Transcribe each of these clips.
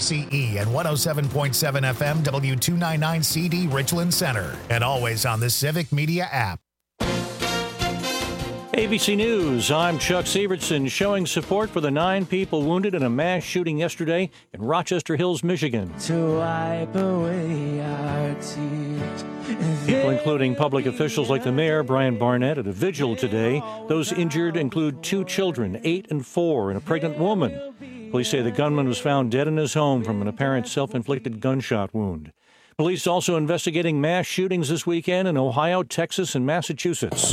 KXCE and 107.7 FM W299CD Richland Center. And always on the Civic Media app. ABC News, I'm Chuck Severson, showing support for the 9 people wounded in a mass shooting yesterday in Rochester Hills, Michigan. To wipe away our tears. People, including public officials like the mayor, Brian Barnett, at a vigil today. Those injured include 2 children, 8 and 4, and a pregnant woman. Police say the gunman was found dead in his home from an apparent self-inflicted gunshot wound. Police also investigating mass shootings this weekend in Ohio, Texas, and Massachusetts.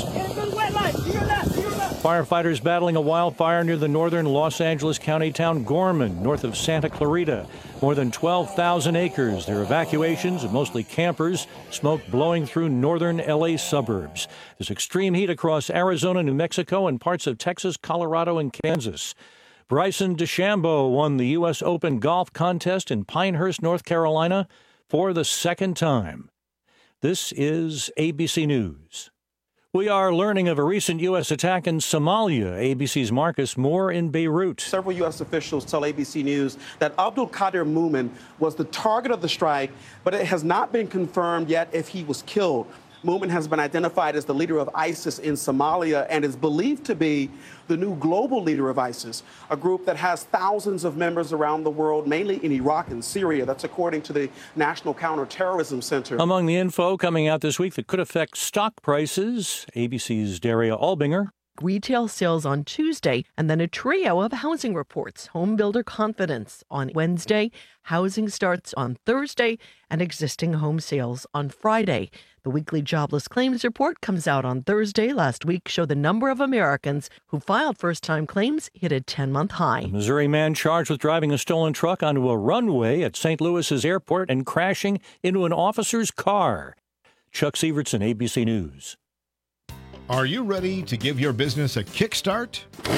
Firefighters battling a wildfire near the northern Los Angeles County town Gorman, north of Santa Clarita. More than 12,000 acres. Their evacuations of mostly campers, smoke blowing through northern L.A. suburbs. There's extreme heat across Arizona, New Mexico, and parts of Texas, Colorado, and Kansas. Bryson DeChambeau won the U.S. Open golf contest in Pinehurst, North Carolina, for the second time. This is ABC News. We are learning of a recent U.S. attack in Somalia. ABC's Marcus Moore in Beirut. Several U.S. officials tell ABC News that Abdul Qadir Mumin was the target of the strike, but it has not been confirmed yet if he was killed. Mumin has been identified as the leader of ISIS in Somalia and is believed to be the new global leader of ISIS, a group that has thousands of members around the world, mainly in Iraq and Syria. That's according to the National Counterterrorism Center. Among the info coming out this week that could affect stock prices, ABC's Daria Albinger. Retail sales on Tuesday, and then a trio of housing reports. Home builder confidence on Wednesday, housing starts on Thursday, and existing home sales on Friday. The weekly jobless claims report comes out on Thursday. Last week showed the number of Americans who filed first-time claims hit a 10-month high. A Missouri man charged with driving a stolen truck onto a runway at St. Louis's airport and crashing into an officer's car. Chuck Severson, ABC News. Are you ready to give your business a kickstart?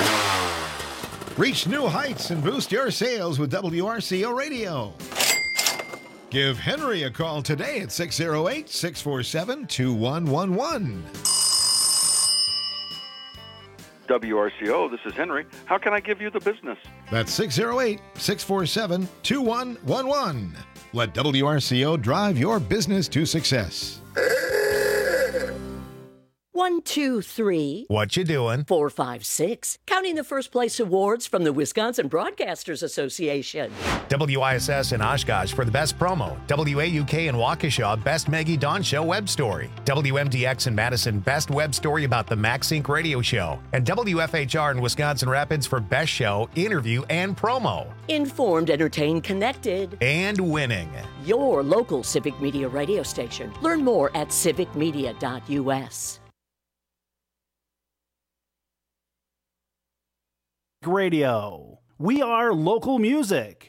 Reach new heights and boost your sales with WRCO Radio. Give Henry a call today at 608-647-2111. WRCO, this is Henry. How can I give you the business? That's 608-647-2111. Let WRCO drive your business to success. 1, 2, 3. What you doing? 4, 5, 6. Counting the first place awards from the Wisconsin Broadcasters Association. WISS in Oshkosh for the best promo. WAUK in Waukesha, best Maggie Dawn Show web story. WMDX in Madison, best web story about the Max Inc. radio show. And WFHR in Wisconsin Rapids for best show, interview, and promo. Informed, entertained, connected. And winning. Your local Civic Media radio station. Learn more at civicmedia.us. Radio. We are local music.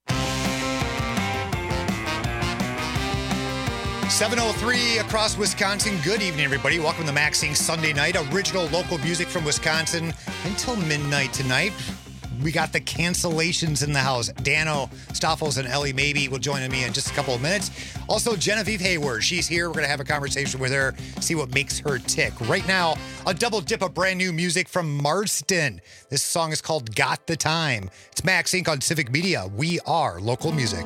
7:03 across Wisconsin. Good evening, everybody. Welcome to Max Inc. Sunday night. Original local music from Wisconsin until midnight tonight. We got the cancellations in the house. Dano Stoffels and Ellie Maybe will join me in just a couple of minutes. Also, Genevieve Hayward. She's here. We're going to have a conversation with her, see what makes her tick. Right now, a double dip of brand new music from Marston. This song is called Got the Time. It's Max Inc. on Civic Media. We are local music.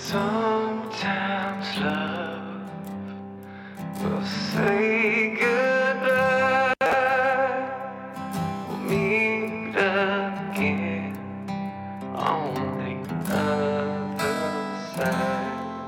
Sometimes love will say goodbye. We'll meet again on the other side.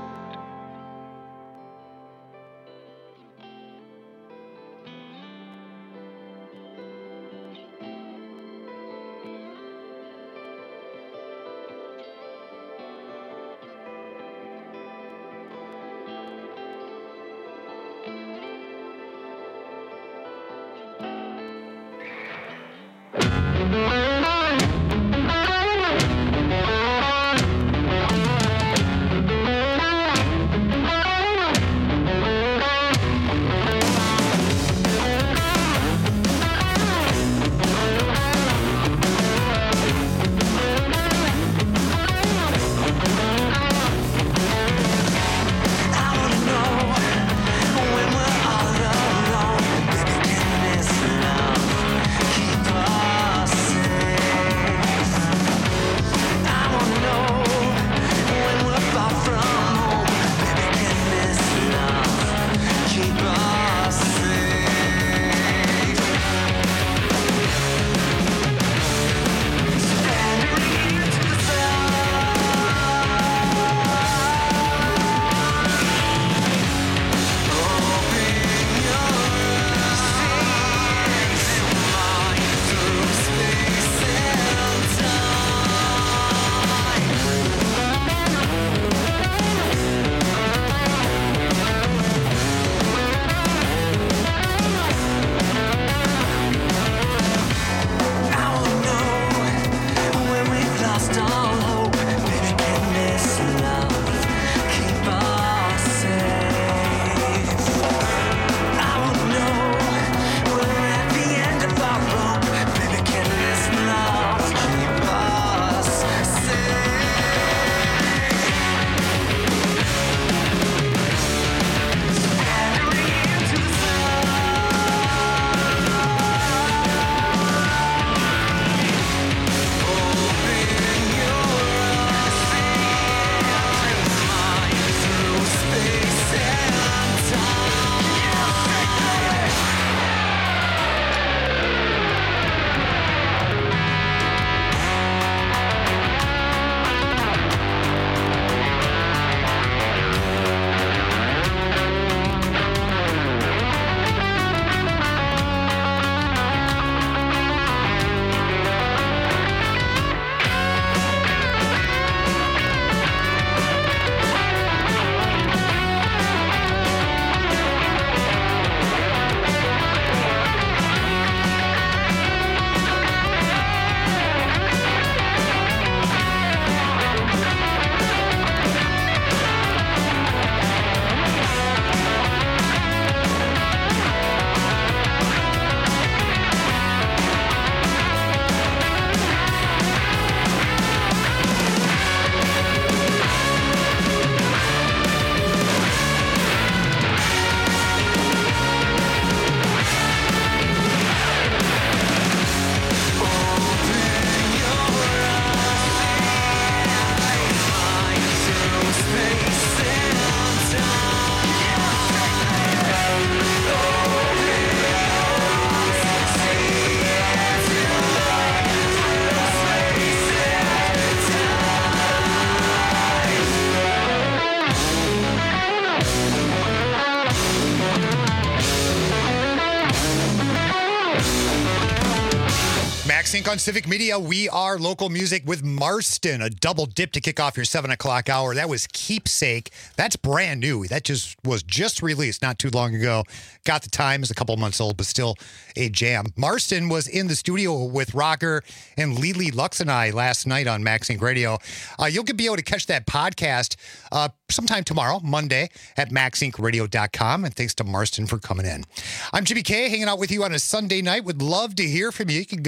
Sync on Civic Media. We are local music with Marston, a double dip to kick off your 7 o'clock hour. That was Keepsake. That's brand new. That was just released not too long ago. Got the Time, is a couple months old, but still a jam. Marston was in the studio with Rocker and Lily Lux and I last night on MaxSync Radio. You'll be able to catch that podcast sometime tomorrow, Monday, at MaxSyncRadio.com. And thanks to Marston for coming in. I'm Jimmy K, hanging out with you on a Sunday night. Would love to hear from you. You can call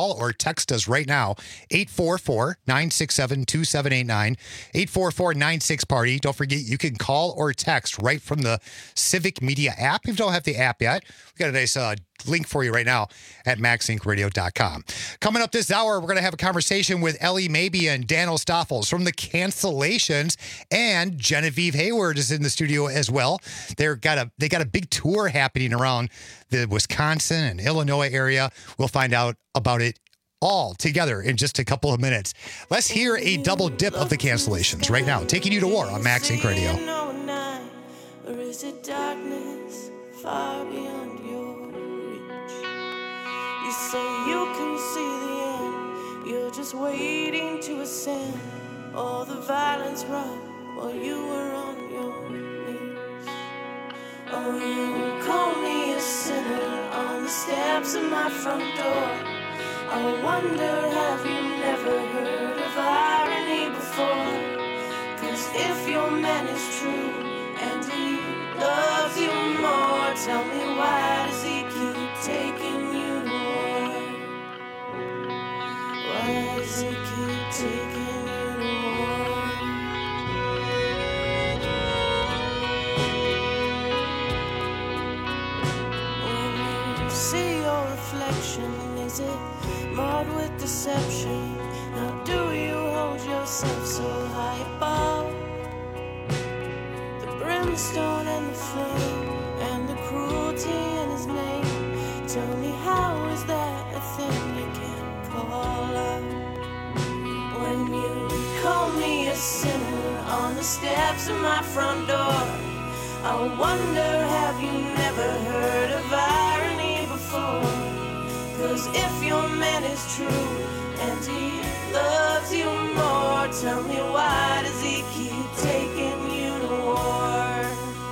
call or text us right now, 844-967-2789, 844-96-PARTY. Don't forget, you can call or text right from the Civic Media app. If you don't have the app yet, we got a nice link for you right now at MaxIncRadio.com. Coming up this hour, we're going to have a conversation with Ellie Mabey and Dan Ostafels from the Cancellations, and Genevieve Hayward is in the studio as well. They got a big tour happening around the Wisconsin and Illinois area. We'll find out about it all together in just a couple of minutes. Let's hear a double dip of the Cancellations right now, taking you to war on Max Inc. Radio. Or is it darkness far beyond your reach? You say you can see the end, you're just waiting to ascend. All the violence wrought while you were on your knees. Oh, you call me a sinner on the steps of my front door. I wonder, have you never heard of irony before? 'Cause if your man is true and he loves you more, tell me, why does he keep taking you to war? Why does he keep taking you to war? When you see your reflection, is it marred with deception? Now do you hold yourself so high above the brimstone and the flame and the cruelty in his name? Tell me, how is that a thing you can call love? When you call me a sinner on the steps of my front door, I wonder, have you never heard of irony before? 'Cause if your man is true and he loves you more, tell me, why does he keep taking you to war?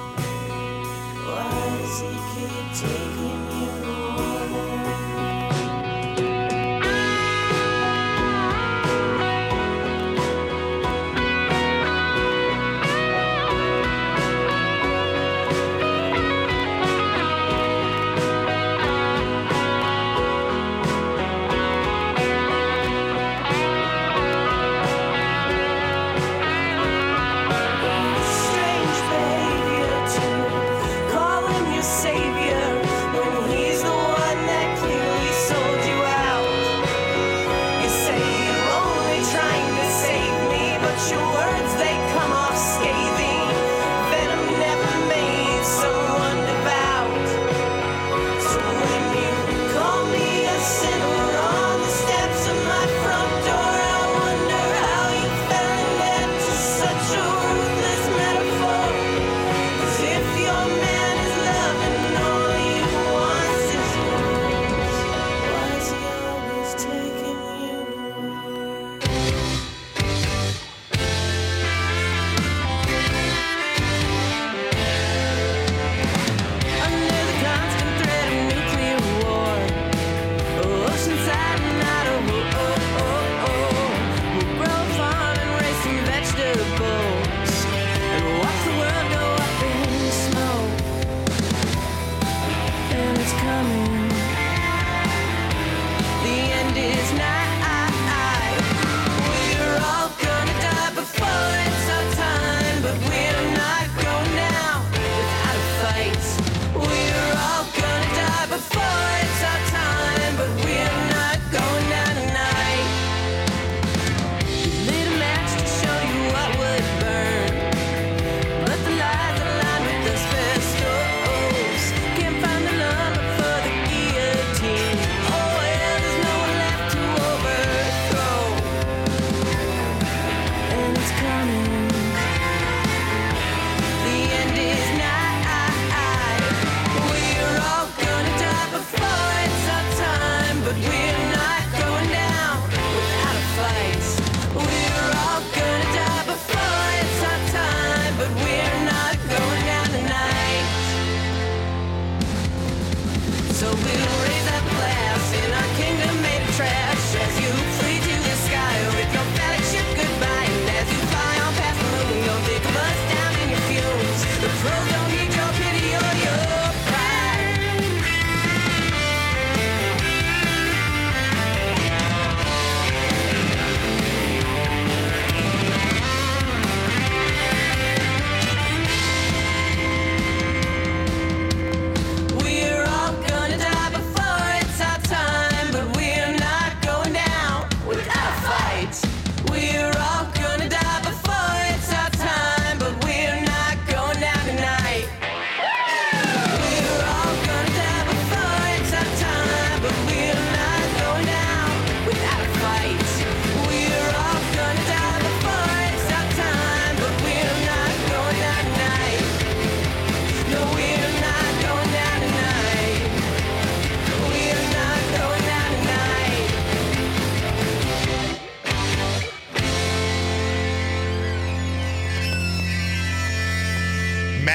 Why does he keep taking you to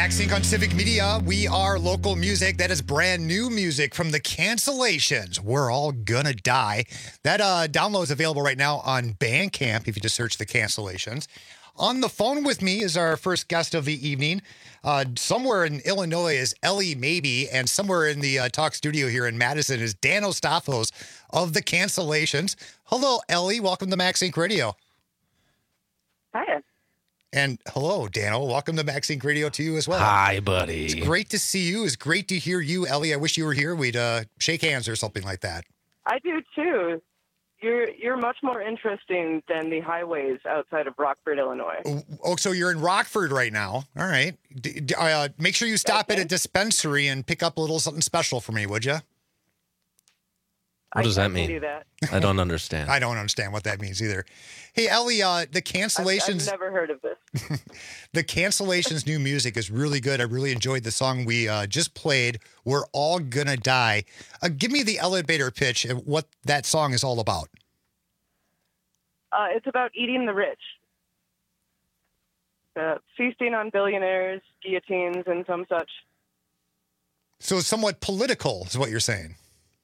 MaxSync on Civic Media. We are local music. That is brand new music from the Cancellations. We're All Gonna Die. That download is available right now on Bandcamp if you just search the Cancellations. On the phone with me is our first guest of the evening. Somewhere in Illinois is Ellie Maybe, and somewhere in the talk studio here in Madison is Dan Ostafos of the Cancellations. Hello, Ellie. Welcome to MaxSync Radio. Hi. And hello, Dano. Welcome to MaxSync Radio to you as well. Hi, buddy. It's great to see you. It's great to hear you, Ellie. I wish you were here. We'd shake hands or something like that. I do too. You're much more interesting than the highways outside of Rockford, Illinois. Oh, so you're in Rockford right now. All right. Make sure you stop at a dispensary and pick up a little something special for me, would you? What does that mean? Do that. I don't understand. I don't understand what that means either. Hey, Ellie, the Cancellations. I've never heard of this. The Cancellations' new music is really good. I really enjoyed the song we just played, We're All Gonna Die. Give me the elevator pitch and what that song is all about. It's about eating the rich. Feasting on billionaires, guillotines, and some such. So it's somewhat political is what you're saying.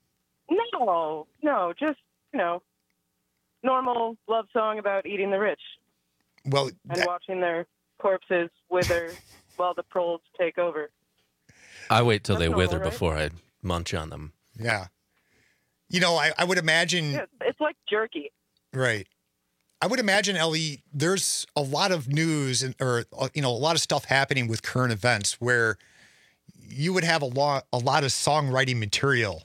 No, just, normal love song about eating the rich. Well, and watching their corpses wither while the proles take over. I wait till they wither right? before I munch on them. Yeah. I would imagine. Yeah, it's like jerky. Right. I would imagine, Ellie, there's a lot of news or a lot of stuff happening with current events where you would have a lot of songwriting material.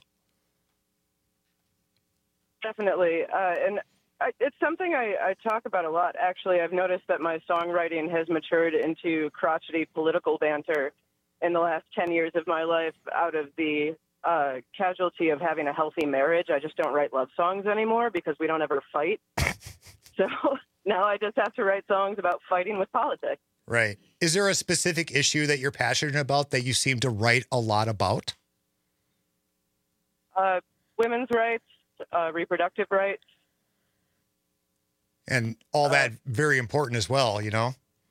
Definitely. It's something I talk about a lot. Actually, I've noticed that my songwriting has matured into crotchety political banter in the last 10 years of my life out of the casualty of having a healthy marriage. I just don't write love songs anymore because we don't ever fight. So now I just have to write songs about fighting with politics. Right. Is there a specific issue that you're passionate about that you seem to write a lot about? Women's rights. Reproductive rights. And all that very important as well, Yeah.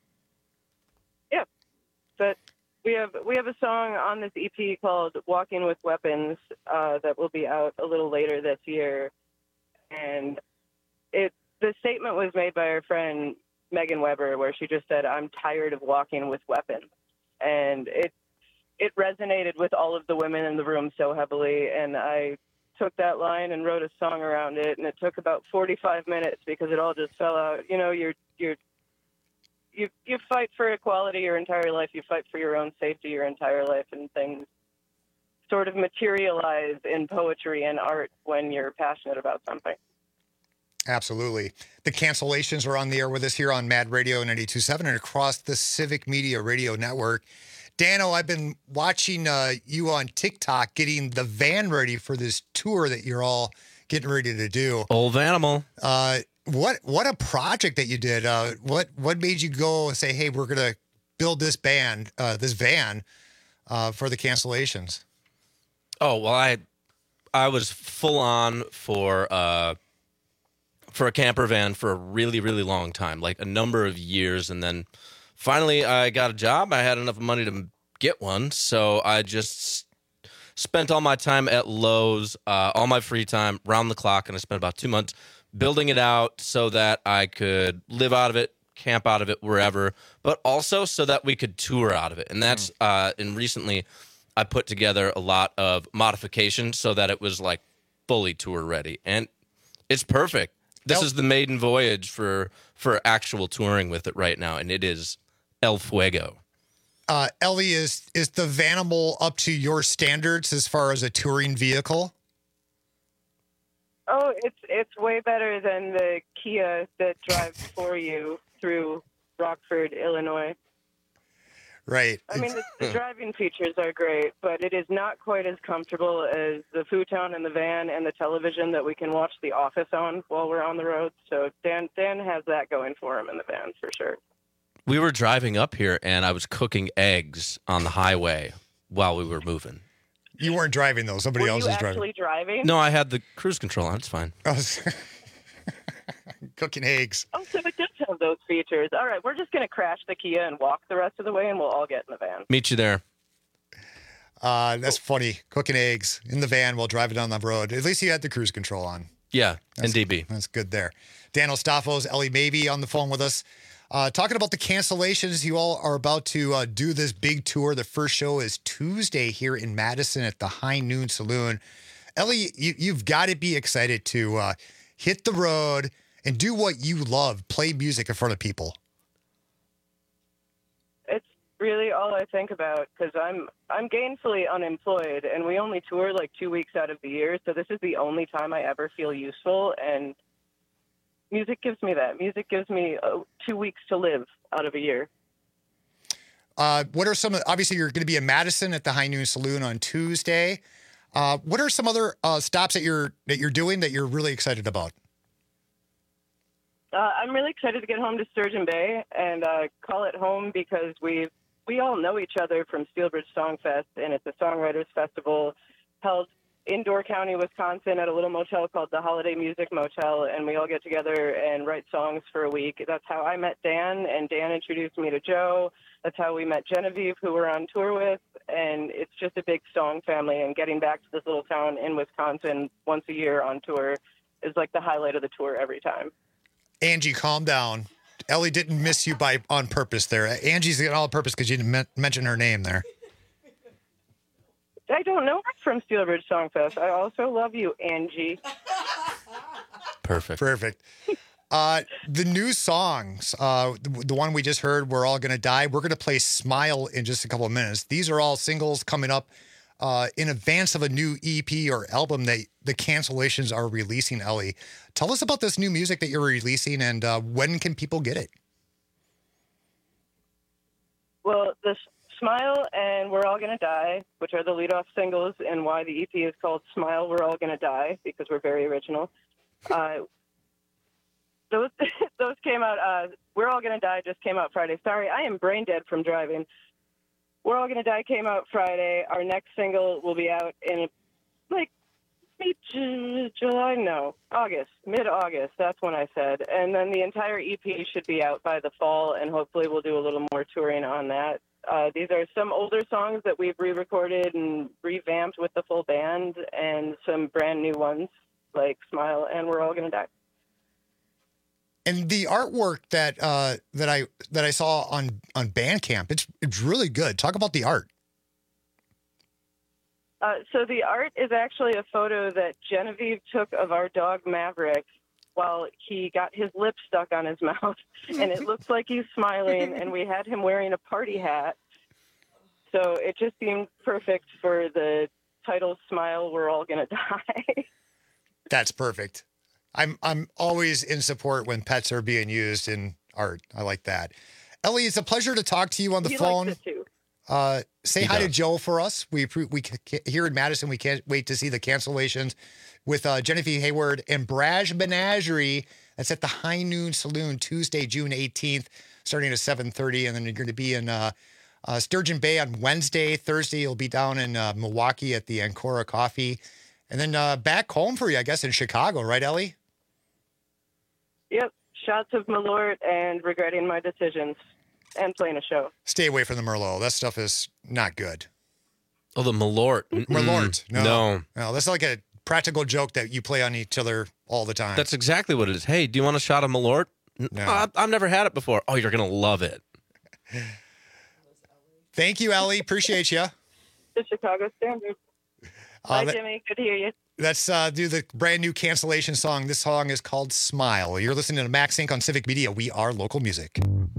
But we have a song on this EP called Walking with Weapons that will be out a little later this year. And the statement was made by our friend Megan Weber where she just said, "I'm tired of walking with weapons." And it resonated with all of the women in the room so heavily, and I took that line and wrote a song around it, and it took about 45 minutes because it all just fell out. You fight for equality your entire life. You fight for your own safety your entire life, and things sort of materialize in poetry and art when you're passionate about something. Absolutely. The Cancellations are on the air with us here on Mad Radio 92.7 and across the Civic Media Radio Network. Dano, I've been watching you on TikTok getting the van ready for this tour that you're all getting ready to do. Old Vanimal. What a project that you did. What made you go and say, hey, we're going to build this van for the Cancellations? Oh, well, I was full on for a camper van for a really, really long time, like a number of years, and then finally, I got a job. I had enough money to get one, so I just spent all my time at Lowe's, all my free time, round the clock, and I spent about 2 months building it out so that I could live out of it, camp out of it, wherever, but also so that we could tour out of it. And that's, and recently, I put together a lot of modifications so that it was like fully tour ready, and it's perfect. This is the maiden voyage for actual touring with it right now, and it is El Fuego. Ellie, is the Vanimal up to your standards as far as a touring vehicle? Oh, it's way better than the Kia that drives for you through Rockford, Illinois. Right. I mean, the driving features are great, but it is not quite as comfortable as the futon in the van and the television that we can watch The Office on while we're on the road. So Dan has that going for him in the van for sure. We were driving up here, and I was cooking eggs on the highway while we were moving. You weren't driving, though. Somebody else was driving. Were you actually driving? No, I had the cruise control on. It's fine. Cooking eggs. Oh, so it does of those features. All right, we're just going to crash the Kia and walk the rest of the way, and we'll all get in the van. Meet you there. That's funny. Cooking eggs in the van while driving down the road. At least you had the cruise control on. Yeah, and DB. That's good there. Dan Ostafos, Ellie Mabey on the phone with us. Talking about the cancellations, you all are about to do this big tour. The first show is Tuesday here in Madison at the High Noon Saloon. Ellie, you've got to be excited to hit the road and do what you love, play music in front of people. It's really all I think about because I'm gainfully unemployed, and we only tour like 2 weeks out of the year, so this is the only time I ever feel useful, and music gives me that. Music gives me 2 weeks to live out of a year. What are some? Obviously, you're going to be in Madison at the High Noon Saloon on Tuesday. What are some other stops that you're doing that you're really excited about? I'm really excited to get home to Sturgeon Bay and call it home because we all know each other from Steelbridge Songfest, and it's a songwriters festival held in Door County, Wisconsin, at a little motel called the Holiday Music Motel, and we all get together and write songs for a week. That's how I met Dan, and Dan introduced me to Joe. That's how we met Genevieve, who we're on tour with, and it's just a big song family, and getting back to this little town in Wisconsin once a year on tour is like the highlight of the tour every time. Angie, calm down. Ellie didn't miss you on purpose there. Angie's all on purpose because you didn't mention her name there. I don't know her from Steelbridge Songfest. I also love you, Angie. Perfect. The new songs, the one we just heard, We're All Gonna Die, we're going to play Smile in just a couple of minutes. These are all singles coming up in advance of a new EP or album that the Cancellations are releasing, Ellie. Tell us about this new music that you're releasing and when can people get it? Well, the Smile and We're All Gonna Die, which are the lead-off singles, and why the EP is called Smile, We're All Gonna Die, because we're very original. Those came out, We're All Gonna Die just came out Friday. Sorry, I am brain dead from driving. We're All Gonna Die came out Friday. Our next single will be out in, August, mid-August. That's when I said. And then the entire EP should be out by the fall, and hopefully we'll do a little more touring on that. These are some older songs that we've re-recorded and revamped with the full band, and some brand new ones like Smile and We're All Gonna Die. And the artwork that I saw on Bandcamp, it's really good. Talk about the art. So the art is actually a photo that Genevieve took of our dog Maverick while he got his lip stuck on his mouth, and it looks like he's smiling, and we had him wearing a party hat. So it just seemed perfect for the title Smile, We're All Gonna Die. That's perfect. I'm always in support when pets are being used in art. I like that. Ellie, it's a pleasure to talk to you on the phone. Likes it too. Say hi to Joe for us. We here in Madison, we can't wait to see the Cancellations with Genevieve Hayward and Braj Menagerie. That's at the High Noon Saloon Tuesday, June 18th, starting at 7:30. And then you're going to be in Sturgeon Bay on Wednesday. Thursday, you'll be down in Milwaukee at the Ancora Coffee. And then back home for you, I guess, in Chicago, right, Ellie? Yep. Shots of Malort and regretting my decisions and playing a show. Stay away from the Merlot. That stuff is not good. Oh, the Malort. Malort. No. That's like a practical joke that you play on each other all the time. That's exactly what it is. Hey, do you want a shot of Malort? No. I've never had it before. Oh, you're going to love it. Thank you, Ellie. Appreciate you. The Chicago Standard. Bye, Jimmy. Good to hear you. Let's do the brand new Cancellation song. This song is called Smile. You're listening to Max Inc. on Civic Media. We are local music.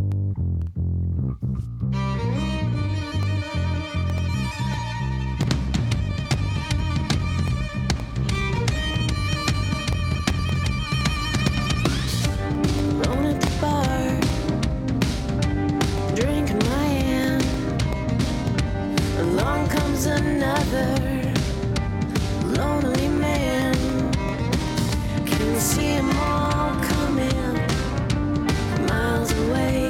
Another lonely man, can see him all coming miles away.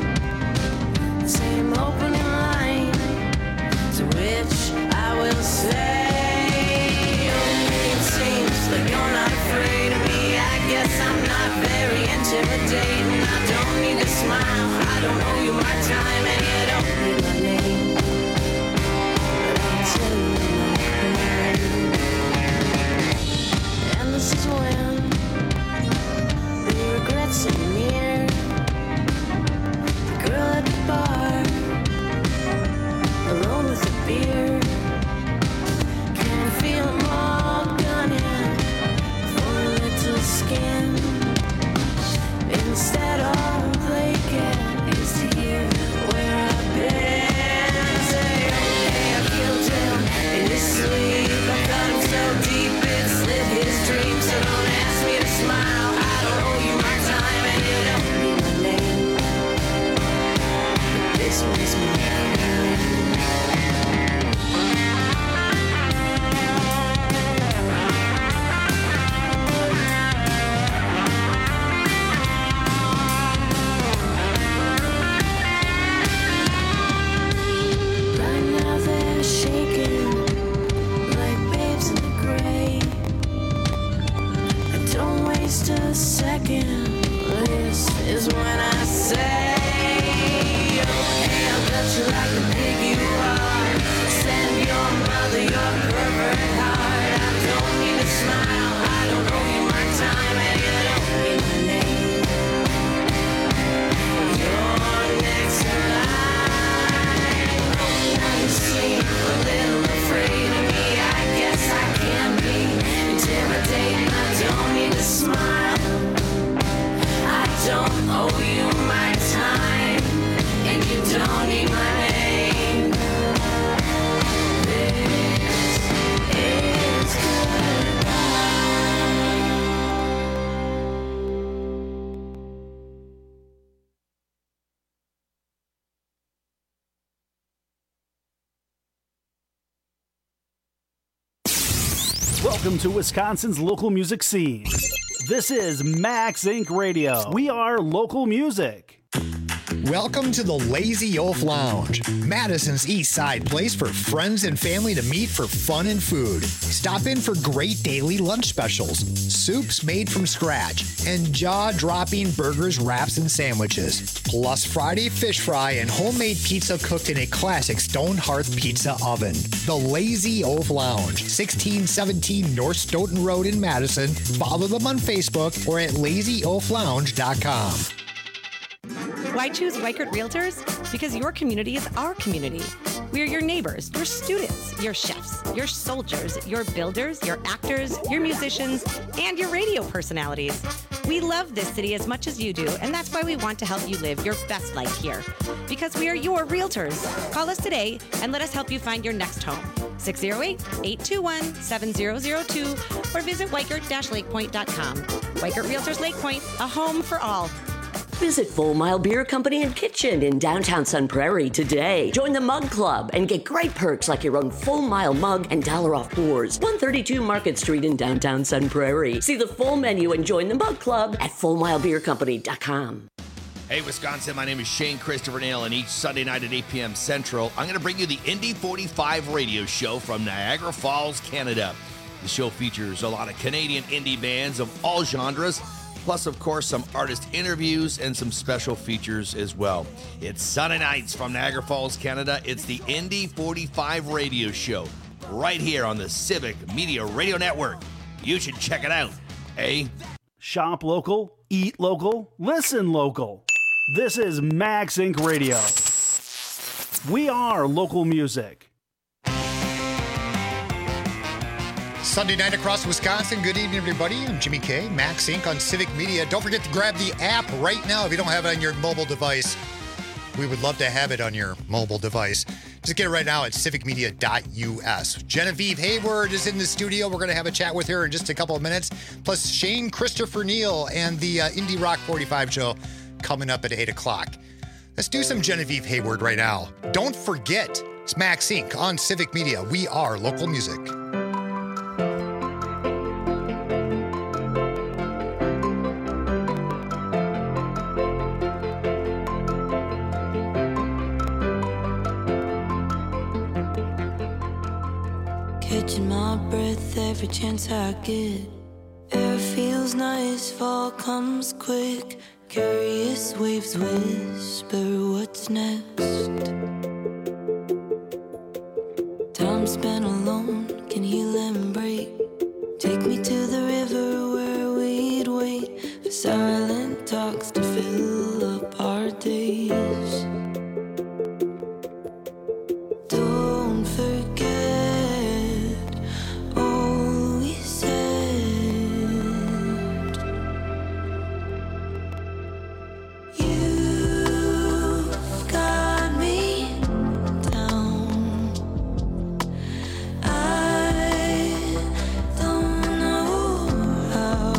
Same opening line to which I will say, it seems like you're not afraid of me. I guess I'm not very intimidating. I don't don't owe you my time and you don't need my name, but I'll tell you my pain. And this is when the regrets are near. The girl at the bar, alone with a beer, can feel them all gunning for a little skin. Instead all they get is to hear where I've been. Say, okay, I killed him in his sleep. I cut him so deep it slit his dreams. So don't ask me to smile, I don't owe you my time and you don't need my name, but this was my a second. This is when I say, okay, I'll cut you like the pig you are. Send your mother your pervert heart. I don't need to smile, I don't owe you my time and you don't need my name. You're next in line. Now you seem a little afraid of me. I guess I can be intimidating. I don't need to smile, I don't owe you my time, and you don't need my name. This is goodbye. Welcome to Wisconsin's local music scene. This is Max Inc. Radio. We are local music. Welcome to the Lazy Oaf Lounge, Madison's East Side place for friends and family to meet for fun and food. Stop in for great daily lunch specials, soups made from scratch, and jaw-dropping burgers, wraps, and sandwiches. Plus Friday fish fry and homemade pizza cooked in a classic stone hearth pizza oven. The Lazy Oaf Lounge, 1617 North Stoughton Road in Madison. Follow them on Facebook or at lazyoaflounge.com. Why choose Weichert Realtors? Because your community is our community. We are your neighbors, your students, your chefs, your soldiers, your builders, your actors, your musicians, and your radio personalities. We love this city as much as you do, and that's why we want to help you live your best life here. Because we are your realtors. Call us today and let us help you find your next home. 608-821-7002 or visit Weichert-lakepoint.com. Weichert Realtors Lake Point, a home for all. Visit Full Mile Beer Company and Kitchen in downtown Sun Prairie today. Join the Mug Club and get great perks like your own Full Mile mug and $1 off pours. 132 Market Street in downtown Sun Prairie. See the full menu and join the Mug Club at FullMileBeerCompany.com. Hey, Wisconsin, my name is Shane Christopher Nail, and each Sunday night at 8 p.m. Central, I'm going to bring you the Indy 45 radio show from Niagara Falls, Canada. The show features a lot of Canadian indie bands of all genres, plus, of course, some artist interviews and some special features as well. It's Sunday nights from Niagara Falls, Canada. It's the Indy 45 radio show right here on the Civic Media Radio Network. You should check it out, eh? Shop local, eat local, listen local. This is Max Inc. Radio. We are local music. Sunday night across Wisconsin. Good evening, everybody. I'm Jimmy K, Max Inc. on Civic Media. Don't forget to grab the app right now if you don't have it on your mobile device. We would love to have it on your mobile device. Just get it right now at civicmedia.us. Genevieve Hayward is in the studio. We're going to have a chat with her in just a couple of minutes. Plus Shane Christopher Neal and the Indie Rock 45 show coming up at 8 o'clock. Let's do some Genevieve Hayward right now. Don't forget, it's Max Inc. on Civic Media. We are local music. Catching my breath every chance I get. Air feels nice, fall comes quick. Curious waves whisper what's next. Time spent alone can heal and break. Take me to the river where we'd wait for silent talks to fill up our days. Don't forget all we said. You've got me down. I don't know how.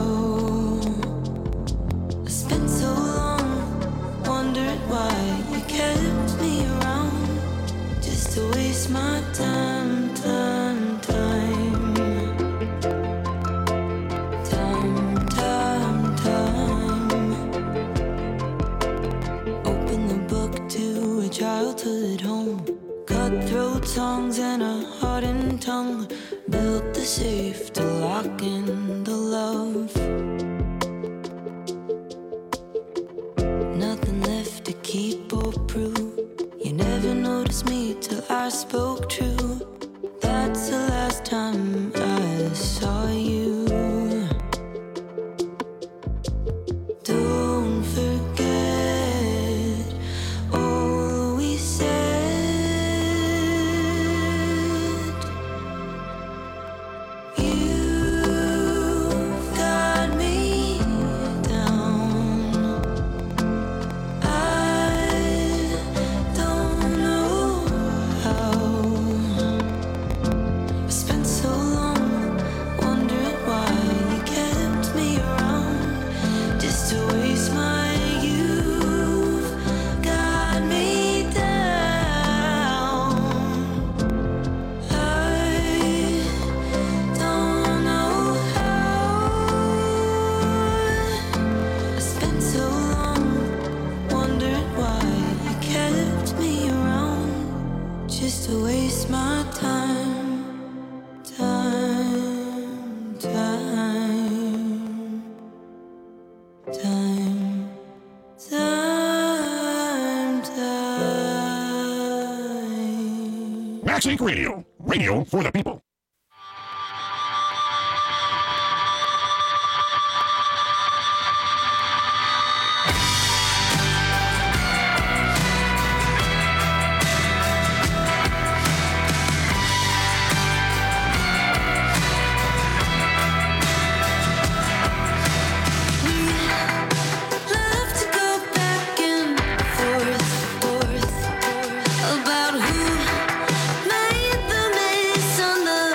I spent so long wondering why you kept me around, just to waste my time. Open the book to a childhood home. Cutthroat songs and a hardened tongue. Built the safe to lock in the love. Nothing left to keep or prove. You never noticed me till I spoke true. That's the last time I saw you. Don't forget all we said. You've got me down. I don't know how. I spent so long wondering why you kept me around, just to waste my youth. Got me down. I don't know how. I spent so long wondering why you kept me around, just to waste my time. Maxink Radio. Radio for the people. Love to go back and forth about who made the mess on the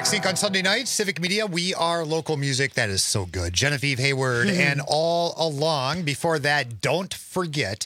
MaxSync on Sunday night, Civic Media. We are local music. That is so good. Genevieve Hayward and all along. Before that, don't forget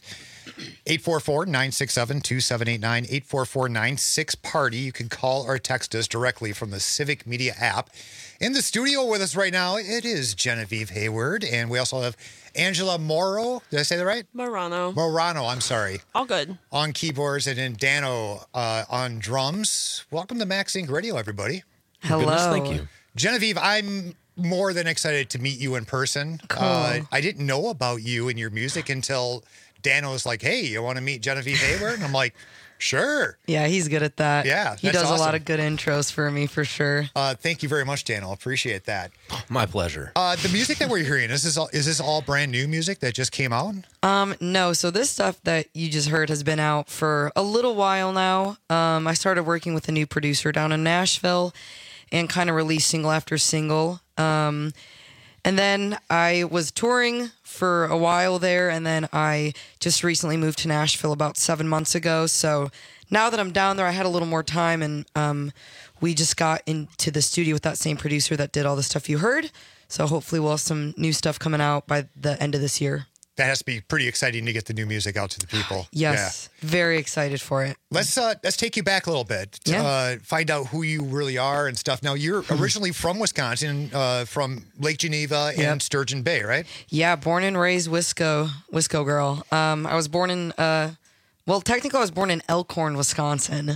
844-967-2789, 844-96-PARTY. You can call or text us directly from the Civic Media app. In the studio with us right now, it is Genevieve Hayward, and we also have Angela Morrow. Did I say that right? Morano. Morano, I'm sorry. All good. On keyboards, and then Dano on drums. Welcome to MaxSync Radio, everybody. Hello. Goodness, thank you. Genevieve, I'm more than excited to meet you in person. Cool. I didn't know about you and your music until Dano was like, hey, you want to meet Genevieve Hayward? And I'm like, sure. Yeah, he's good at that. Yeah, he that's does awesome. a lot of good intros for me, for sure. Thank you very much, Dano. Appreciate that. My pleasure. The music that we're hearing, is this all brand new music that just came out? No, so this stuff that you just heard has been out for a little while now. I started working with a new producer down in Nashville and kind of released single after single. And then I was touring for a while there, and then I just recently moved to Nashville about 7 months ago. So now that I'm down there, I had a little more time, and we just got into the studio with that same producer that did all the stuff you heard. So hopefully we'll have some new stuff coming out by the end of this year. That has to be pretty exciting to get the new music out to the people. Yes, very excited for it. Let's take you back a little bit to find out who you really are and stuff. Now, you're originally from Wisconsin, from Lake Geneva and Sturgeon Bay, right? Yeah, born and raised Wisco girl. I was born in, technically I was born in Elkhorn, Wisconsin.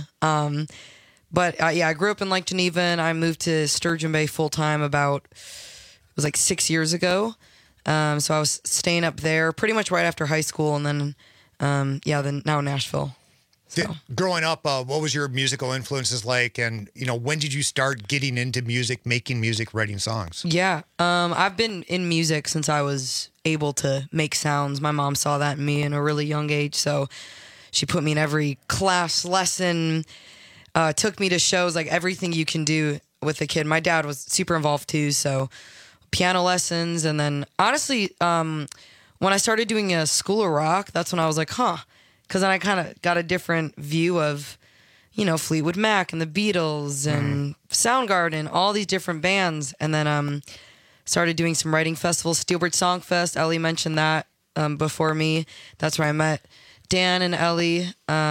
But I grew up in Lake Geneva, and I moved to Sturgeon Bay full time it was like 6 years ago. So I was staying up there pretty much right after high school, and then now Nashville. So. Growing up, what was your musical influences like? And, when did you start getting into music, making music, writing songs? Yeah, I've been in music since I was able to make sounds. My mom saw that in me in a really young age, so she put me in every class, lesson, took me to shows, like everything you can do with a kid. My dad was super involved too, so piano lessons. And then honestly, when I started doing a School of Rock, that's when I was like, because then I kind of got a different view of, Fleetwood Mac and the Beatles and Soundgarden, all these different bands. And then started doing some writing festivals, Steelbridge Song Fest. Ellie mentioned that before me. That's where I met Dan and Ellie.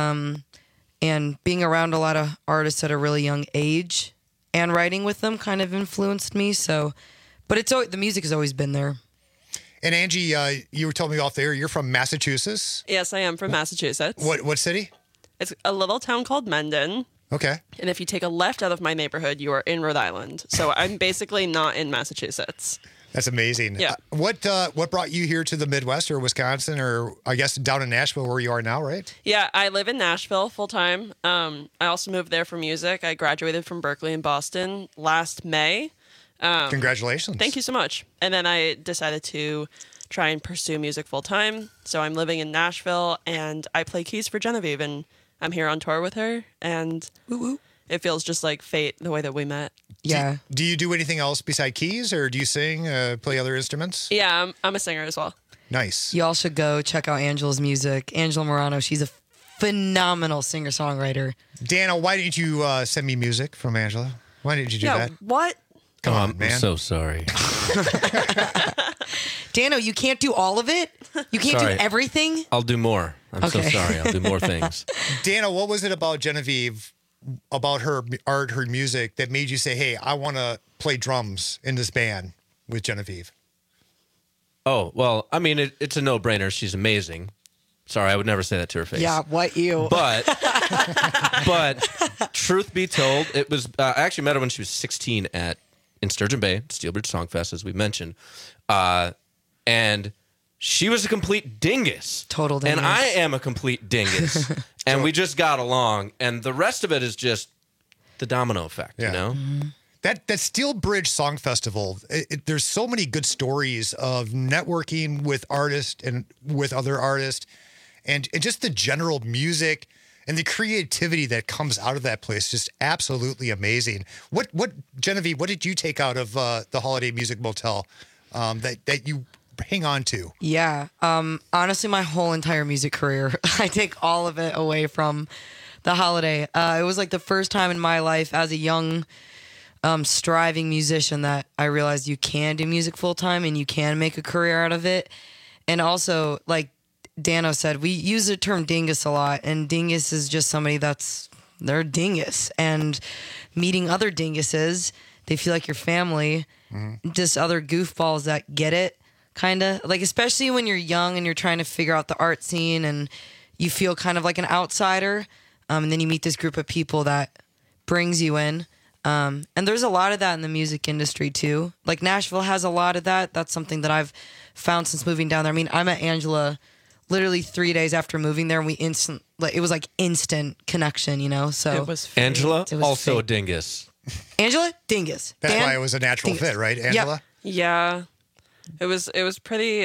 And being around a lot of artists at a really young age and writing with them kind of influenced me. So, but the music has always been there. And Angie, you were telling me off there, you're from Massachusetts? Yes, I am from Massachusetts. What city? It's a little town called Mendon. Okay. And if you take a left out of my neighborhood, you are in Rhode Island. So I'm basically not in Massachusetts. That's amazing. Yeah. What brought you here to the Midwest or Wisconsin, or I guess down in Nashville where you are now, right? Yeah, I live in Nashville full time. I also moved there for music. I graduated from Berkeley in Boston last May. Congratulations. Thank you so much. And then I decided to try and pursue music full time. So I'm living in Nashville, and I play keys for Genevieve, and I'm here on tour with her, and it feels just like fate the way that we met. Yeah. Do you do anything else beside keys, or do you sing, play other instruments? Yeah, I'm a singer as well. Nice. Y'all should go check out Angela's music. Angela Morano, she's a phenomenal singer-songwriter. Dana, why didn't you send me music from Angela? Why didn't you do that? What? Come on, man. I'm so sorry. Dano, you can't do all of it? You can't Sorry. do everything? I'll do more. I'm so sorry. I'll do more things. Dana, what was it about Genevieve, about her art, her music, that made you say, hey, I want to play drums in this band with Genevieve? Oh, well, I mean, it's a no-brainer. She's amazing. Sorry, I would never say that to her face. Yeah, what you? But truth be told, it was I actually met her when she was 16 in Sturgeon Bay, Steelbridge Song Fest, as we mentioned. And she was a complete dingus. Total dingus. And I am a complete dingus. And we just got along. And the rest of it is just the domino effect, you know? Mm-hmm. That Steelbridge Song Festival, there's so many good stories of networking with artists and with other artists, and just the general music and the creativity that comes out of that place, just absolutely amazing. What Genevieve, what did you take out of the Holiday Music Motel that you hang on to? Yeah, honestly, my whole entire music career, I take all of it away from the Holiday. It was like the first time in my life as a young striving musician that I realized you can do music full time and you can make a career out of it. And also, like Dano said, we use the term dingus a lot, and dingus is just somebody they're a dingus. And meeting other dinguses, they feel like your family, just other goofballs that get it, kind of. Like, especially when you're young and you're trying to figure out the art scene and you feel kind of like an outsider. And then you meet this group of people that brings you in. And there's a lot of that in the music industry, too. Like, Nashville has a lot of that. That's something that I've found since moving down there. I mean, I met Angela literally 3 days after moving there, and it was like instant connection, you know? So it was fate. Angela, It was also a fate. dingus. Angela, dingus. That's Dan, why it was a natural dingus. fit, right, Angela? Yeah, it was pretty.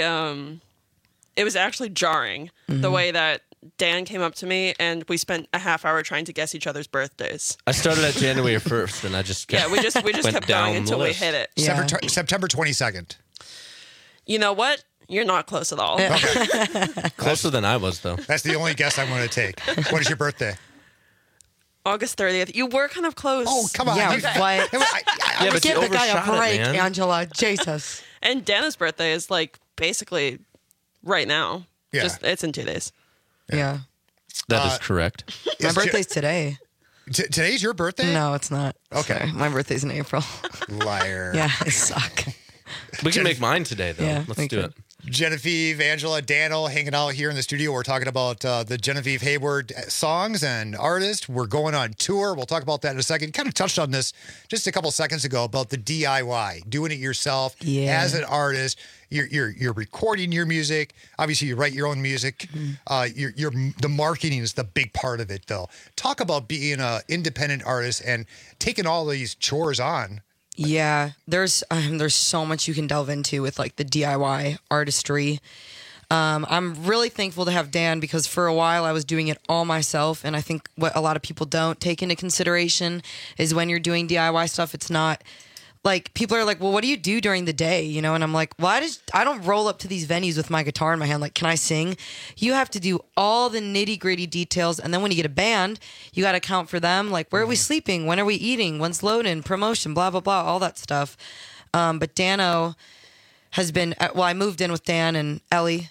It was actually jarring the way that Dan came up to me, and we spent a half hour trying to guess each other's birthdays. I started at January 1st, and I just kept, we just went kept down going the until we list. hit it. Yeah. September 22nd. You know what? You're not close at all. Closer than I was, though. That's the only guess I'm going to take. What is your birthday? August 30th. You were kind of close. Oh, come on. Yeah, You- what? Yeah, but Give you the guy a overshot it, break, man. Angela. Jesus. And Dana's birthday is like basically right now. Yeah. It's in 2 days. Yeah. That is correct. My birthday's today. Today's your birthday? No, it's not. Okay. Sorry. My birthday's in April. Liar. Yeah, I suck. We can make mine today, though. Yeah, Let's we do could. it. Genevieve, Angela, Daniel hanging out here in the studio. We're talking about the Genevieve Hayward songs and artists. We're going on tour. We'll talk about that in a second. Kind of touched on this just a couple seconds ago about the DIY, doing it yourself as an artist. You're recording your music. Obviously, you write your own music. The marketing is the big part of it, though. Talk about being an independent artist and taking all these chores on. Yeah, there's so much you can delve into with like the DIY artistry. I'm really thankful to have Dan because for a while I was doing it all myself, and I think what a lot of people don't take into consideration is when you're doing DIY stuff, it's not like people are like, well, what do you do during the day? You know, and I'm like, well, I don't roll up to these venues with my guitar in my hand. Like, can I sing? You have to do all the nitty gritty details. And then when you get a band, you got to account for them. Like, where are we sleeping? When are we eating? When's loading? Promotion, blah, blah, blah, all that stuff. But Dano has been, I moved in with Dan and Ellie,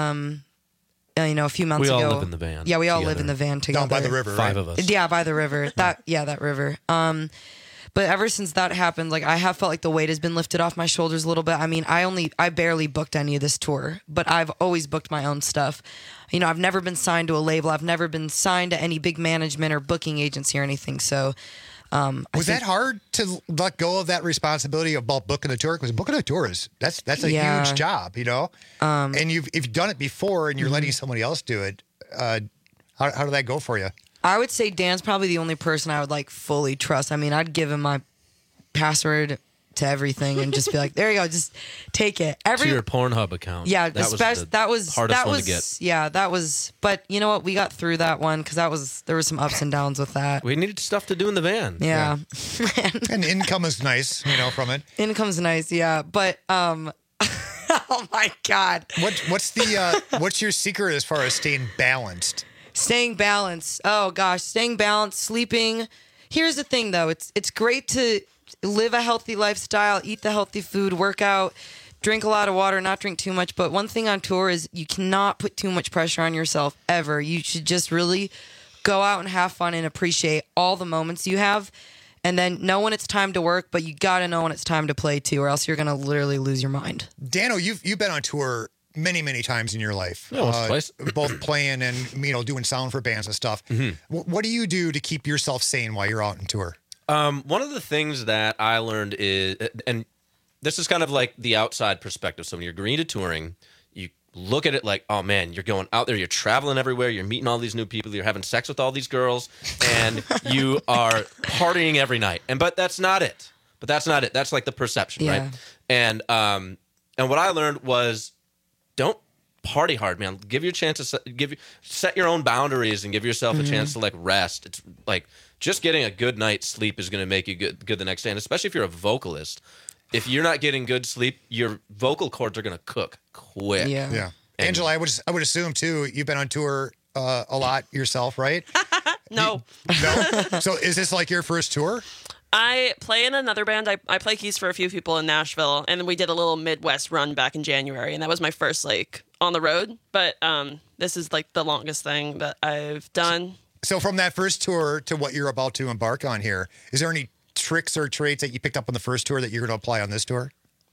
a few months ago. We all live in the van. Yeah, we all together. live in the van together. Down by the river, right? 5 of us. Yeah, by the river. That river. But ever since that happened, like I have felt like the weight has been lifted off my shoulders a little bit. I mean, I barely booked any of this tour, but I've always booked my own stuff. You know, I've never been signed to a label. I've never been signed to any big management or booking agency or anything. So, Was that hard to let go of that responsibility about booking a tour? Because booking a tour that's a huge job, you know. And if you've done it before and you're letting somebody else do it, how did that go for you? I would say Dan's probably the only person I would like fully trust. I mean, I'd give him my password to everything and just be like, there you go, just take it. To your Pornhub account. Yeah, that was the hardest one to get. Yeah, that was. But you know what? We got through that one because there was some ups and downs with that. We needed stuff to do in the van. Yeah. And income is nice, you know, from it. Income's nice, yeah. But oh my God. What's your secret as far as staying balanced? Staying balanced. Oh gosh, staying balanced, sleeping. Here's the thing though, it's great to live a healthy lifestyle, eat the healthy food, work out, drink a lot of water, not drink too much. But one thing on tour is you cannot put too much pressure on yourself ever. You should just really go out and have fun and appreciate all the moments you have. And then know when it's time to work, but you gotta know when it's time to play too, or else you're gonna literally lose your mind. Dano, you've been on tour many, many times in your life. Yeah, once or twice. Both playing and doing sound for bands and stuff. What do you do to keep yourself sane while you're out on tour? One of the things that I learned is, and this is kind of like the outside perspective. So when you're green to touring, you look at it like, oh man, you're going out there, you're traveling everywhere, you're meeting all these new people, you're having sex with all these girls, and you are partying every night. But that's not it. That's like the perception, right? And what I learned was, don't party hard, man. Give you a chance to set your own boundaries and give yourself a chance to like rest. It's like just getting a good night's sleep is going to make you good the next day. And especially if you're a vocalist, if you're not getting good sleep, your vocal cords are going to cook quick. Yeah. Angela, I would assume too. You've been on tour a lot yourself, right? No. No. So is this like your first tour? I play in another band. I play keys for a few people in Nashville, and then we did a little Midwest run back in January, and that was my first on the road. But this is the longest thing that I've done. So from that first tour to what you're about to embark on here, is there any tricks or traits that you picked up on the first tour that you're going to apply on this tour?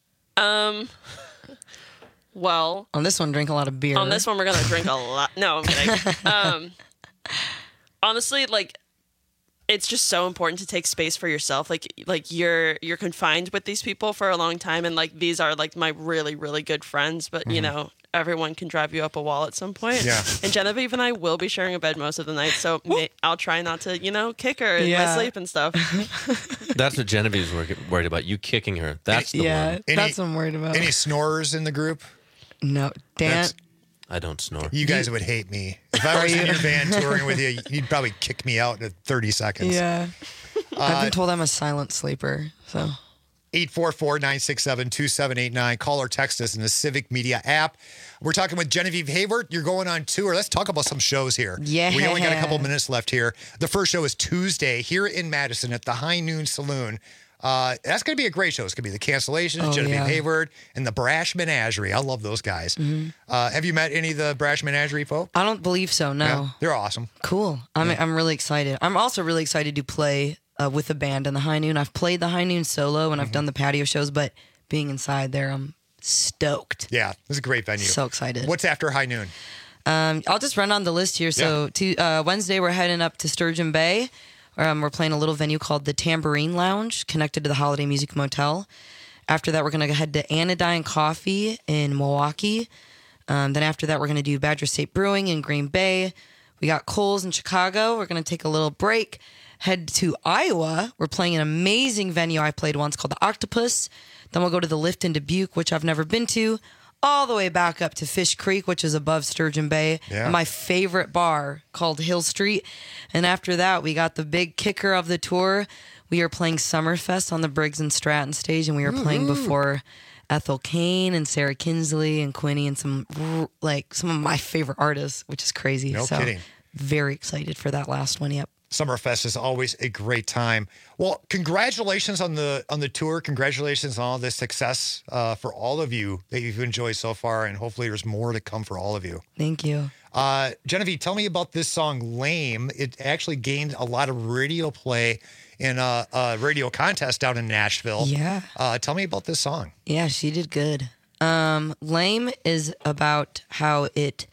Well, on this one, drink a lot of beer. On this one, we're gonna drink a lot. No, I'm kidding. Honestly, it's just so important to take space for yourself. You're confined with these people for a long time, and these are my really, really good friends. But you know, everyone can drive you up a wall at some point. Yeah. And Genevieve and I will be sharing a bed most of the night, so I'll try not to, kick her in my sleep and stuff. That's what Genevieve's worried about. You kicking her. That's the one. That's what I'm worried about. Any snorers in the group? No, Dan. I don't snore. You guys would hate me. If I was in your van touring with you, you'd probably kick me out in 30 seconds. Yeah. I've been told I'm a silent sleeper, so. 844-967-2789. Call or text us in the Civic Media app. We're talking with Genevieve Hayward. You're going on tour. Let's talk about some shows here. Yeah. We only got a couple minutes left here. The first show is Tuesday here in Madison at the High Noon Saloon. That's going to be a great show. It's going to be the Cancellations, Genevieve Hayward, and the Brash Menagerie. I love those guys. Mm-hmm. Have you met any of the Brash Menagerie folk? I don't believe so, no. Yeah, they're awesome. Cool. I'm really excited. I'm also really excited to play with a band in the High Noon. I've played the High Noon solo, and I've done the patio shows, but being inside there, I'm stoked. Yeah, it's a great venue. So excited. What's after High Noon? I'll just run on the list here. So Wednesday, we're heading up to Sturgeon Bay. We're playing a little venue called the Tambourine Lounge, connected to the Holiday Music Motel. After that, we're going to head to Anodyne Coffee in Milwaukee. Then after that, we're going to do Badger State Brewing in Green Bay. We got Coles in Chicago. We're going to take a little break, head to Iowa. We're playing an amazing venue I played once called the Octopus. Then we'll go to the Lift in Dubuque, which I've never been to, all the way back up to Fish Creek, which is above Sturgeon Bay. Yeah. My favorite bar called Hill Street. And after that, we got the big kicker of the tour. We are playing Summerfest on the Briggs and Stratton stage, and we are playing before Ethel Cain and Sarah Kinsley and Quinny and some of my favorite artists, which is crazy. No kidding. Very excited for that last one. Yep. Summerfest is always a great time. Well, congratulations on the tour. Congratulations on all the success for all of you that you've enjoyed so far, and hopefully there's more to come for all of you. Thank you. Genevieve, tell me about this song, Lame. It actually gained a lot of radio play in a radio contest down in Nashville. Yeah. Tell me about this song. Yeah, she did good. Lame is about how it's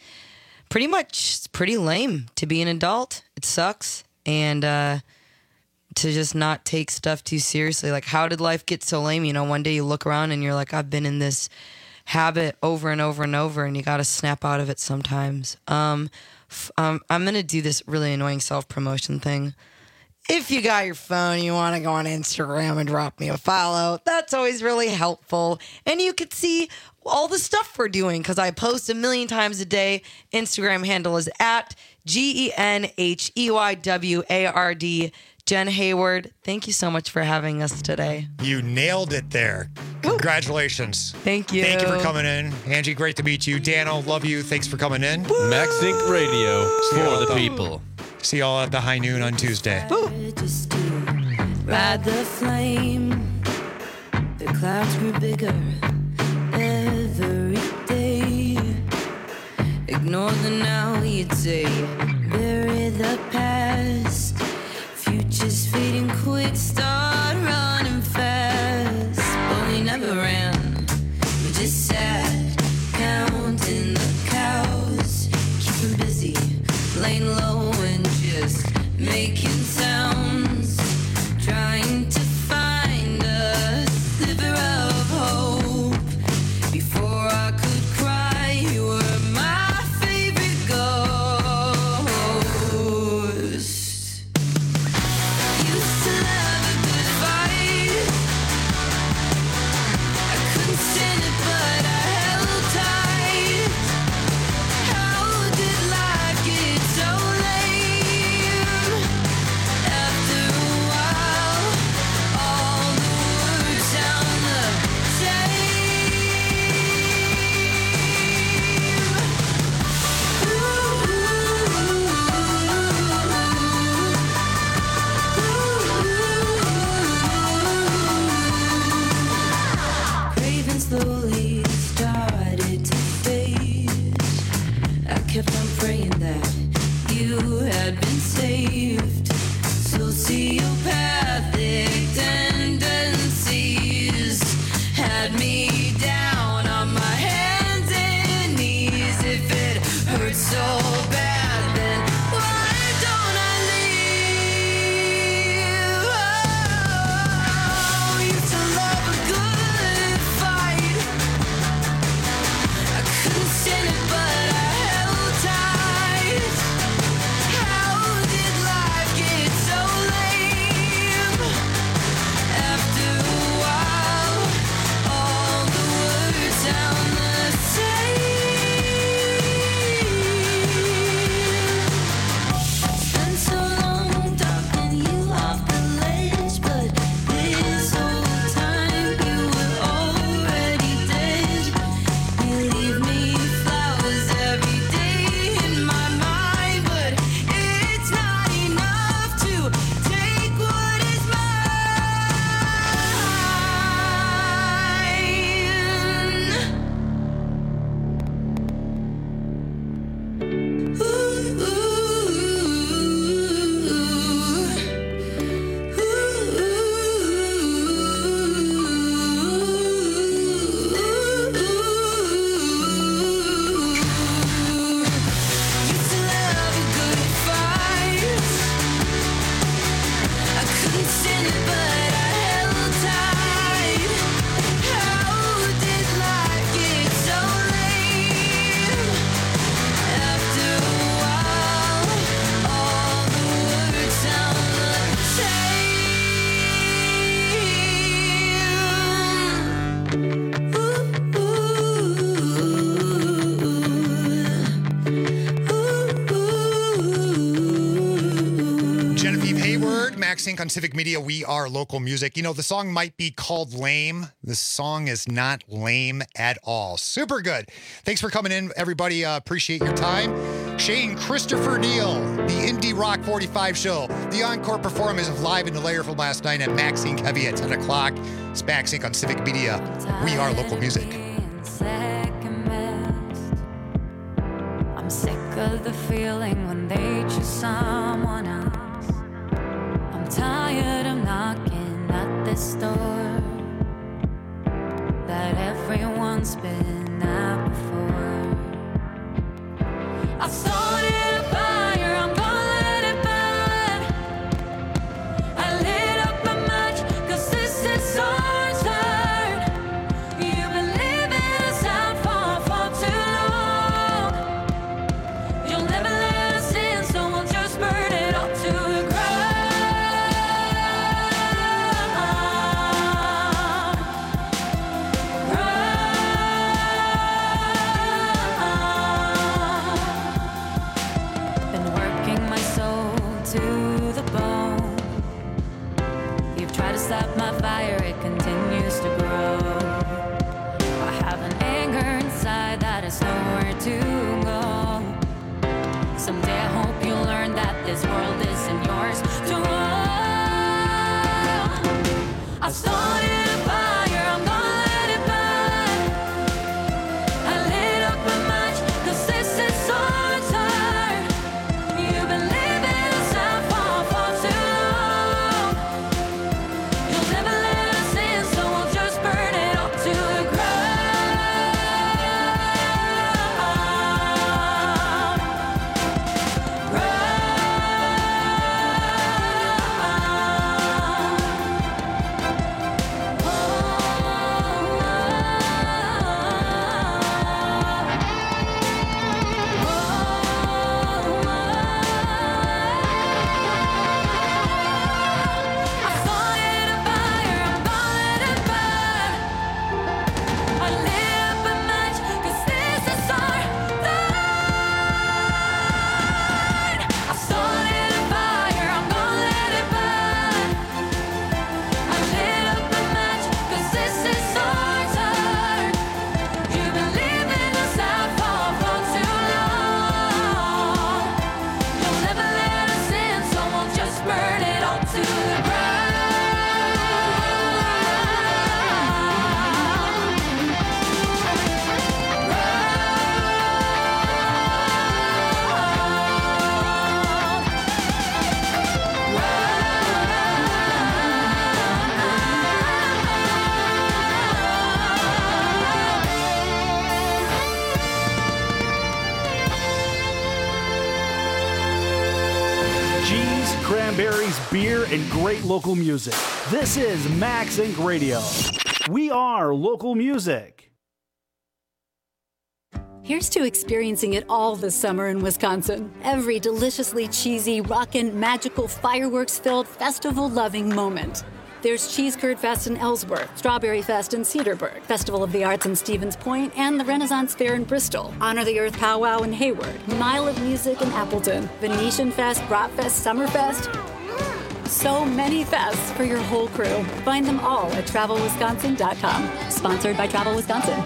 pretty lame to be an adult. It sucks. And to just not take stuff too seriously. Like, how did life get so lame? One day you look around and you're like, I've been in this habit over and over and over, and you got to snap out of it sometimes. I'm going to do this really annoying self-promotion thing. If you got your phone, you want to go on Instagram and drop me a follow. That's always really helpful. And you could see all the stuff we're doing because I post 1 million times a day. Instagram handle is at GenHeyward. Jen Hayward, thank you so much for having us today. You nailed it there. Congratulations. Thank you. Thank you for coming in. Angie, great to meet you. Dano, love you. Thanks for coming in. MaxSync Radio for the people. See y'all at the High Noon on Tuesday. Ride the flame. The clouds grew bigger every day. Ignore the now, you'd say. Bury the past. Future's fading quick. Start running fast. But we never ran. We just sat, counting the cows. Keeping busy, laying low and just making sounds. Trying to find a sliver of hope. Before I could cry, you were my favorite ghost. Used to love a good fight. I couldn't stand it, but I held tight. How did life get so lame? I'm praying that you had been saved. Sociopathic tendencies had me down on my hands and knees. If it hurts so bad, then why don't I leave? Oh, used to love a good fight. I couldn't stand it, but I held tight. How did life get so lame? After a while, all the words sound the same. Spent so long talking you off the ledge, but this whole time you were already dead. You leave me flowers every day in my mind, but it's not enough to take what is Used to love a good fight. I couldn't stand it, but I held tight. How did life get so lame? After a while, all the words sound the Genevieve Hayward, Max Inc. on Civic Media. We are local music. You know, the song might be called lame. The song is not lame at all. Super good. Thanks for coming in, everybody. Appreciate your time. Shane Christopher Neal, the Indie Rock 45 show. The encore performance of Live in the Layer from last night at Max Inc. Heavy at 10 o'clock. It's Max Inc. on Civic Media. We are local music. second best. I'm sick of the feeling when they choose someone else. I'm tired of knocking at this door that everyone's been at before. I started a fire, I'm gonna let it burn. I lit up a match, 'cause this is our turn. You've been living us out for too long. You'll never let us in, so we'll just burn it all to the ground. Been working my soul to the bone. You've tried to stop my fire, it continues to grow. I have an anger inside that has nowhere to go. Someday I hope you learn that this world isn't yours to own. I started a fire, I'm gonna let it burn. I lit up a match, 'cause this is our turn. You've been living us out for too long. You'll never let us in, so we'll just burn it all to the ground. cheese, cranberries, beer, and great local music. This is Max Inc. Radio. We are local music. Here's to experiencing it all this summer in Wisconsin. Every deliciously cheesy, rockin', magical, fireworks-filled, festival-loving moment. There's Cheese Curd Fest in Ellsworth, Strawberry Fest in Cedarburg, Festival of the Arts in Stevens Point, and the Renaissance Fair in Bristol, Honor the Earth Powwow in Hayward, Mile of Music in Appleton, Venetian Fest, Bratfest, Summerfest. So many fests for your whole crew. Find them all at TravelWisconsin.com. Sponsored by Travel Wisconsin.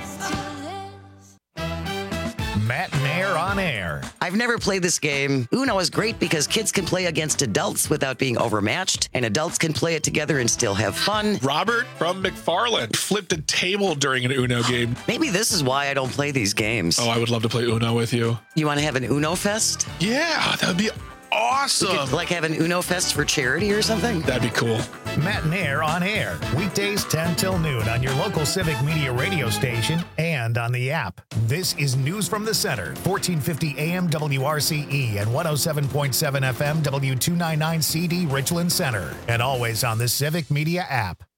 Matt and Air on Air. I've never played this game. Uno is great because kids can play against adults without being overmatched, and adults can play it together and still have fun. Robert from McFarland flipped a table during an Uno game. Maybe this is why I don't play these games. Oh, I would love to play Uno with you. You want to have an Uno Fest? Yeah, that would be awesome. We could, like, have an Uno Fest for charity or something? That'd be cool. Matt and Air on Air. Weekdays 10 till noon on your local Civic Media radio station and on the app. This is News from the Center, 1450 AM WRCE and 107.7 FM W299 CD Richland Center. And always on the Civic Media app.